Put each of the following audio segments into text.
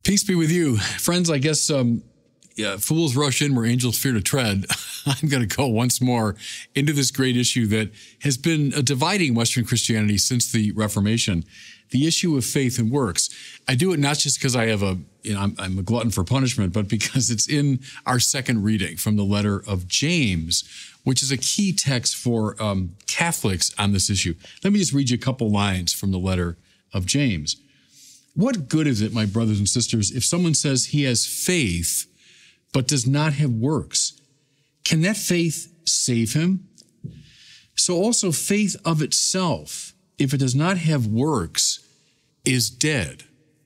Peace be with you. Friends, I guess fools rush in where angels fear to tread. I'm going to go once more into this great issue that has been dividing Western Christianity since the Reformation, the issue of faith and works. I do it not just because I have I'm a glutton for punishment, but because it's in our second reading from the letter of James, which is a key text for Catholics on this issue. Let me just read you a couple lines from the letter of James. What good is it, my brothers and sisters, if someone says he has faith but does not have works? Can that faith save him? So also faith of itself, if it does not have works, is dead.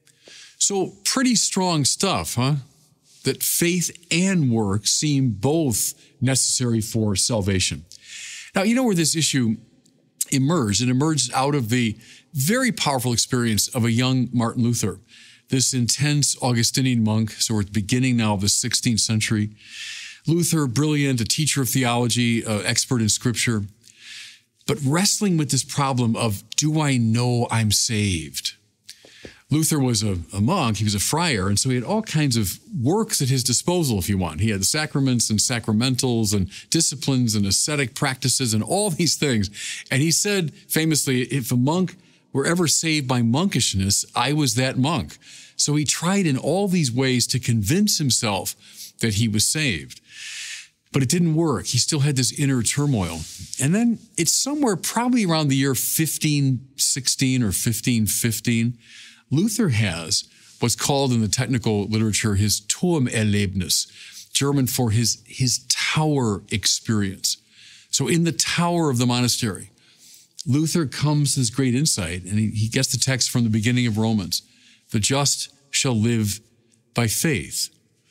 So pretty strong stuff, huh? That faith and works seem both necessary for salvation. Now, you know where this issue emerged? It emerged out of the very powerful experience of a young Martin Luther, this intense Augustinian monk. So we're at the beginning now of the 16th century. Luther, brilliant, a teacher of theology, expert in scripture, but wrestling with this problem of, do I know I'm saved? Luther was a monk, he was a friar, and so he had all kinds of works at his disposal, if you want. He had the sacraments and sacramentals and disciplines and ascetic practices and all these things. And he said famously, if a monk were ever saved by monkishness, I was that monk. So he tried in all these ways to convince himself that he was saved. But it didn't work. He still had this inner turmoil. And then it's somewhere probably around the year 1516 or 1515, Luther has what's called in the technical literature his Turmerlebnis, German for his tower experience. So in the tower of the monastery, Luther comes to this great insight, and he gets the text from the beginning of Romans. The just shall live by faith.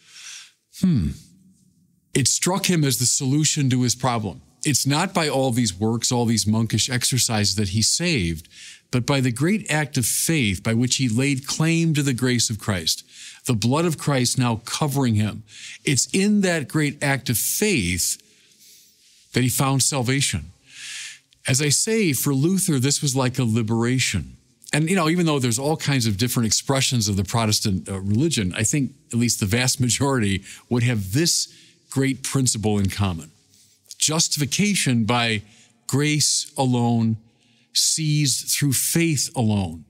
It struck him as the solution to his problem. It's not by all these works, all these monkish exercises that he's saved, but by the great act of faith by which he laid claim to the grace of Christ, the blood of Christ now covering him. It's in that great act of faith that he found salvation. As I say, for Luther, this was like a liberation. And, even though there's all kinds of different expressions of the Protestant religion, I think at least the vast majority would have this great principle in common. Justification by grace alone, seized through faith alone.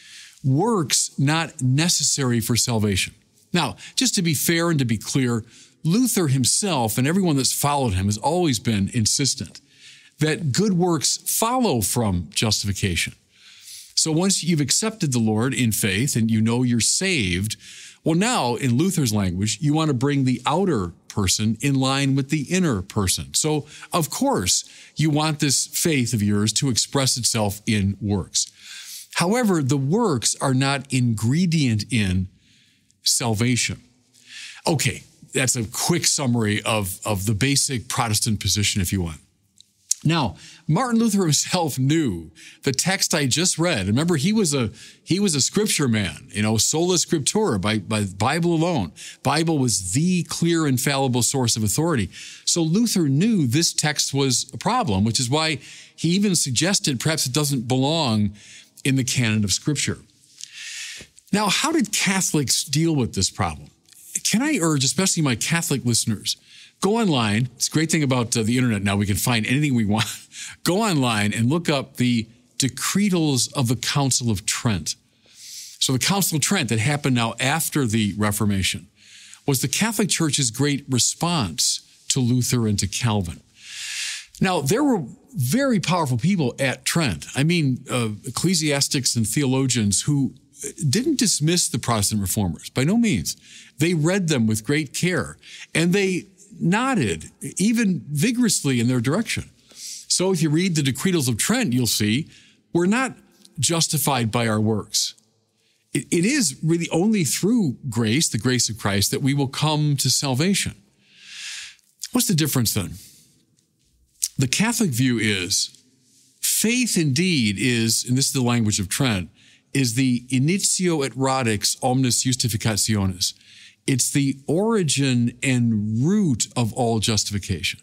Works not necessary for salvation. Now, just to be fair and to be clear, Luther himself and everyone that's followed him has always been insistent that good works follow from justification. So once you've accepted the Lord in faith and you know you're saved, well, now in Luther's language, you want to bring the outer person in line with the inner person. So, of course, you want this faith of yours to express itself in works. However, the works are not ingredient in salvation. Okay, that's a quick summary of the basic Protestant position, if you want. Now, Martin Luther himself knew the text I just read. Remember, he was a scripture man, sola scriptura, by Bible alone. Bible was the clear, infallible source of authority. So Luther knew this text was a problem, which is why he even suggested perhaps it doesn't belong in the canon of Scripture. Now, how did Catholics deal with this problem? Can I urge, especially my Catholic listeners, go online. It's a great thing about the internet now. We can find anything we want. Go online and look up the Decretals of the Council of Trent. So the Council of Trent that happened now after the Reformation was the Catholic Church's great response to Luther and to Calvin. Now, there were very powerful people at Trent. I mean, ecclesiastics and theologians who didn't dismiss the Protestant reformers, by no means. They read them with great care, and they nodded, even vigorously, in their direction. So if you read the Decretals of Trent, you'll see we're not justified by our works. It is really only through grace, the grace of Christ, that we will come to salvation. What's the difference then? The Catholic view is faith indeed is, and this is the language of Trent, is the initio et radix omnis justificationis. It's the origin and root of all justification.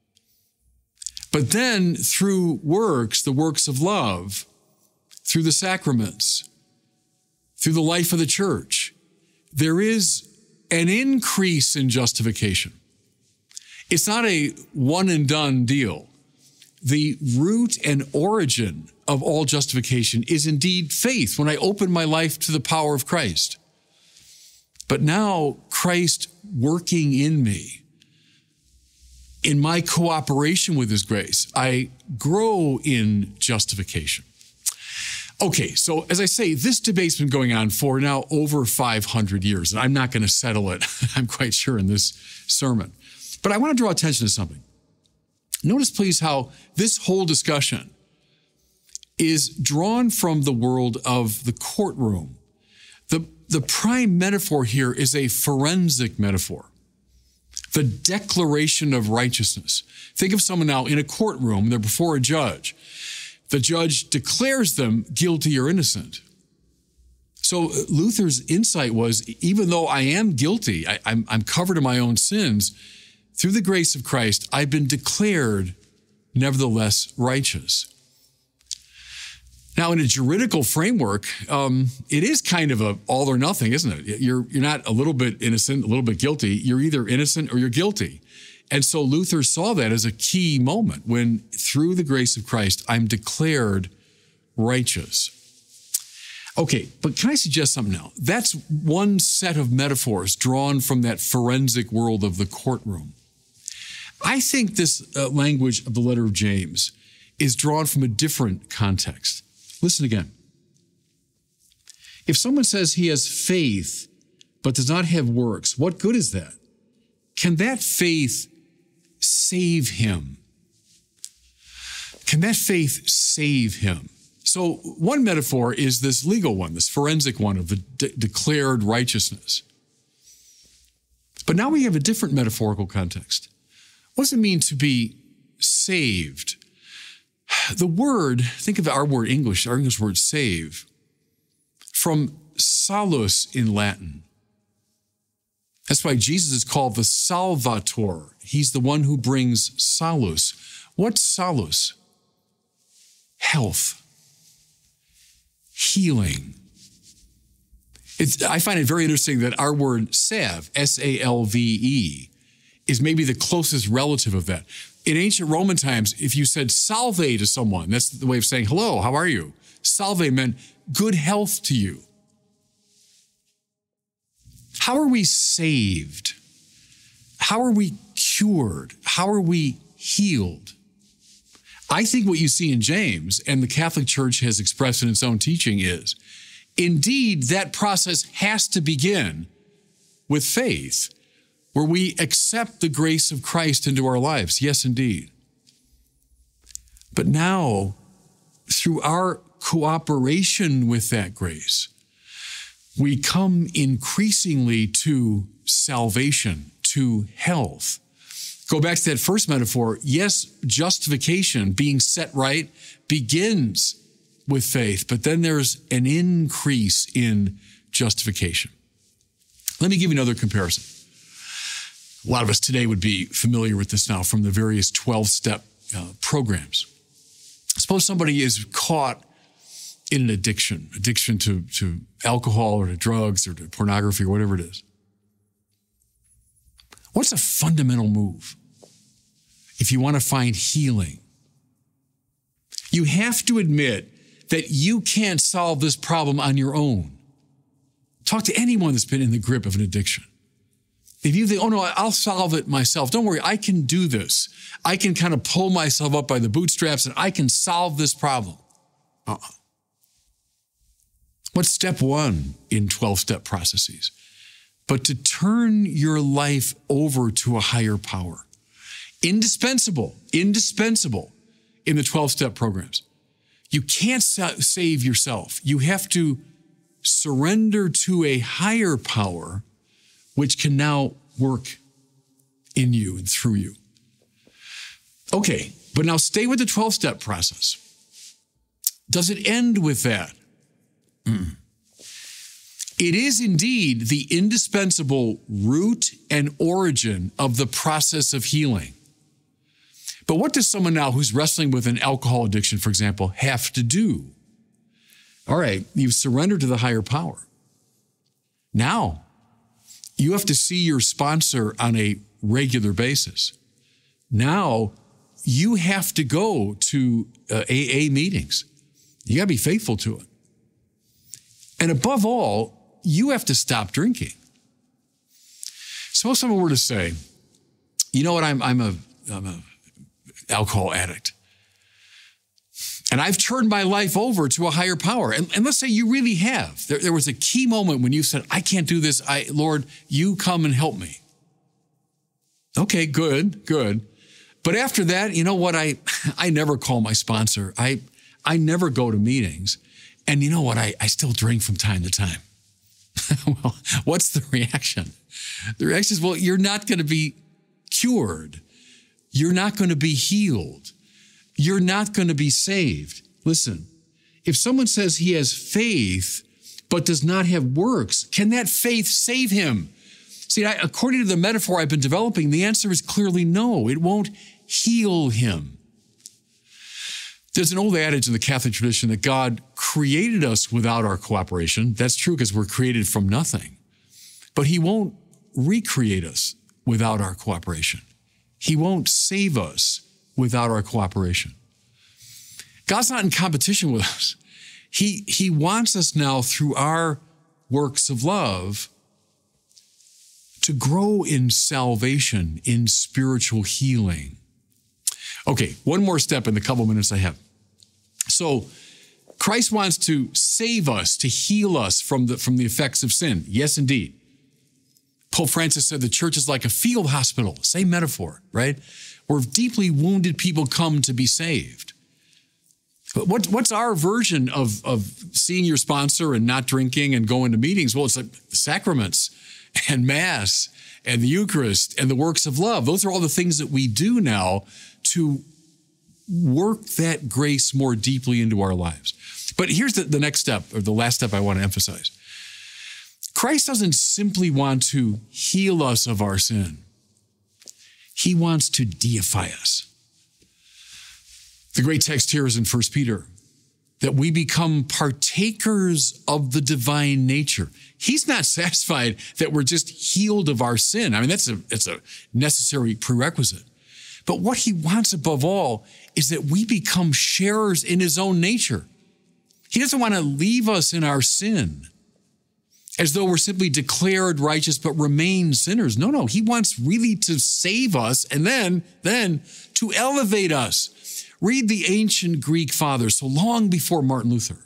But then through works, the works of love, through the sacraments, through the life of the church, there is an increase in justification. It's not a one and done deal. The root and origin of all justification is indeed faith, when I open my life to the power of Christ. But now Christ working in me, in my cooperation with his grace, I grow in justification. Okay, so as I say, this debate's been going on for now over 500 years, and I'm not going to settle it, I'm quite sure, in this sermon. But I want to draw attention to something. Notice, please, how this whole discussion is drawn from the world of the courtroom. The prime metaphor here is a forensic metaphor, the declaration of righteousness. Think of someone now in a courtroom, they're before a judge. The judge declares them guilty or innocent. So Luther's insight was, even though I am guilty, I'm covered in my own sins, through the grace of Christ, I've been declared nevertheless righteous. Now, in a juridical framework, it is kind of a all or nothing, isn't it? You're not a little bit innocent, a little bit guilty. You're either innocent or you're guilty. And so Luther saw that as a key moment when, through the grace of Christ, I'm declared righteous. Okay, but can I suggest something now? That's one set of metaphors drawn from that forensic world of the courtroom. I think this language of the letter of James is drawn from a different context. Listen again. If someone says he has faith but does not have works, what good is that? Can that faith save him? Can that faith save him? So one metaphor is this legal one, this forensic one of the declared righteousness. But now we have a different metaphorical context. What does it mean to be saved? The word, think of our English word save, from salus in Latin. That's why Jesus is called the Salvator. He's the one who brings salus. What's salus? Health. Healing. I find it very interesting that our word salve, S-A-L-V-E, is maybe the closest relative of that. In ancient Roman times, if you said salve to someone, that's the way of saying, hello, how are you? Salve meant good health to you. How are we saved? How are we cured? How are we healed? I think what you see in James, and the Catholic Church has expressed in its own teaching, is indeed that process has to begin with faith, where we accept the grace of Christ into our lives. Yes, indeed. But now, through our cooperation with that grace, we come increasingly to salvation, to health. Go back to that first metaphor. Yes, justification, being set right, begins with faith, but then there's an increase in justification. Let me give you another comparison. A lot of us today would be familiar with this now from the various 12-step programs. Suppose somebody is caught in an addiction to alcohol or to drugs or to pornography or whatever it is. What's a fundamental move if you want to find healing? You have to admit that you can't solve this problem on your own. Talk to anyone that's been in the grip of an addiction. If you think, oh no, I'll solve it myself. Don't worry, I can do this. I can kind of pull myself up by the bootstraps and I can solve this problem. What's step one in 12-step processes? But to turn your life over to a higher power. Indispensable in the 12-step programs. You can't save yourself. You have to surrender to a higher power which can now work in you and through you. Okay, but now stay with the 12-step process. Does it end with that? It is indeed the indispensable root and origin of the process of healing. But what does someone now who's wrestling with an alcohol addiction, for example, have to do? All right, you've surrendered to the higher power. Now, You have to see your sponsor on a regular basis. Now, you have to go to AA meetings. You got to be faithful to it. And above all, you have to stop drinking. Suppose someone were to say, you know what, I'm a alcohol addict. And I've turned my life over to a higher power. And let's say you really have. There was a key moment when you said, I can't do this. Lord, you come and help me. Okay, good. But after that, you know what? I never call my sponsor. I never go to meetings. And you know what? I still drink from time to time. Well, what's the reaction? The reaction is, well, you're not going to be cured. You're not going to be healed. You're not going to be saved. Listen, if someone says he has faith but does not have works, can that faith save him? See, according to the metaphor I've been developing, the answer is clearly no. It won't heal him. There's an old adage in the Catholic tradition that God created us without our cooperation. That's true because we're created from nothing. But he won't recreate us without our cooperation. He won't save us without our cooperation. God's not in competition with us. He wants us now through our works of love to grow in salvation, in spiritual healing. Okay, one more step in the couple minutes I have. So Christ wants to save us, to heal us from the effects of sin. Yes, indeed. Pope Francis said the church is like a field hospital, same metaphor, right? Where deeply wounded people come to be saved. But what's our version of seeing your sponsor and not drinking and going to meetings? Well, it's like the sacraments and Mass and the Eucharist and the works of love. Those are all the things that we do now to work that grace more deeply into our lives. But here's the next step, or the last step I want to emphasize. Christ doesn't simply want to heal us of our sin. He wants to deify us. The great text here is in 1 Peter, that we become partakers of the divine nature. He's not satisfied that we're just healed of our sin. I mean, it's a necessary prerequisite. But what he wants above all is that we become sharers in his own nature. He doesn't want to leave us in our sin as though we're simply declared righteous but remain sinners. No, he wants really to save us and then to elevate us. Read the ancient Greek fathers, so long before Martin Luther.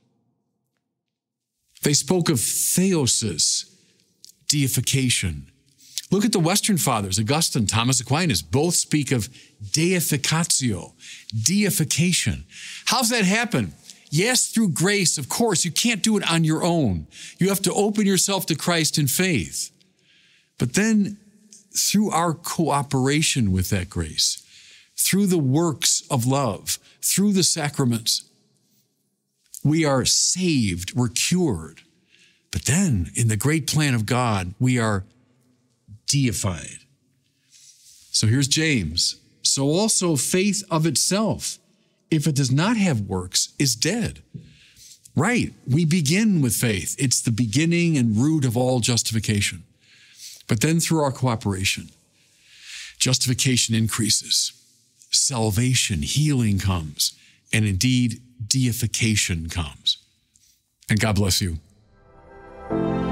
They spoke of theosis, deification. Look at the Western fathers, Augustine, Thomas Aquinas, both speak of deificatio, deification. How's that happen? Yes, through grace, of course. You can't do it on your own. You have to open yourself to Christ in faith. But then through our cooperation with that grace, through the works of love, through the sacraments, we are saved, we're cured. But then in the great plan of God, we are deified. So here's James. So also faith of itself, if it does not have works, is dead. Right, we begin with faith. It's the beginning and root of all justification. But then through our cooperation, justification increases. Salvation, healing comes, and indeed, deification comes. And God bless you.